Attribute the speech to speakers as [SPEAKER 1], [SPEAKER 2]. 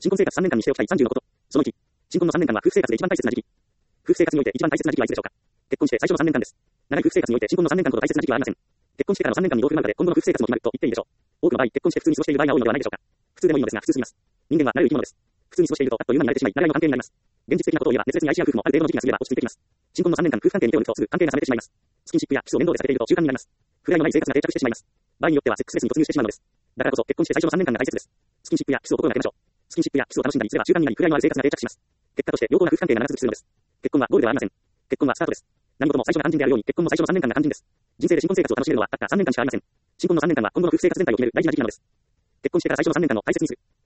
[SPEAKER 1] 新婚生活3年間にしておきたい30のこと。その1、新婚の3年間は夫婦生活で一番大切な時期。夫婦生活において一番大切な時期はいつでしょうか。結婚して最初の3年間です。長い夫婦生活において新婚の3年間ほど大切な時期はありません。結婚してからの3年間にどう振る舞うかで今後の夫婦生活も決まると言っていいでしょう。多くの場合、結婚して普通に過ごしている場合が多いのではないでしょうか。普通でもいいのですが、普通すぎます。人間は慣れる生き物です。普通に過ごしていると、あっという間に慣れてしまい、慣れの関係になります。現実的なことを言えば、熱烈に愛し合う夫婦もある程度の時期が過ぎれば落ち着いてきます。新婚の3年間夫婦関係に手を抜くとすぐ関係が冷めてしまいます。スキンシップやキスを面倒でされていると習慣になります。触れ合いのない生活が定着してしまいます。場合によってはセックスレスに突入してしまうのです。だからこそ結婚して最初の3年間が大切です。スキンシップやキスを心がけましょう。スキンシップやキスを楽しんだりすれば習慣になり、触れ合いのある生活が定着します。結果として良好な夫婦関係が長続きするのです。結婚はゴールではありません。結婚はスタートです。何事も最初が肝心であるように、結婚も最初の3年間が肝心です。人生で新婚生活を楽しめるのはたった3年間しかありません。新婚の3年間は今後の夫婦生活全体を決める大事な時期なのです。結婚してから最初の3年間の大切にする。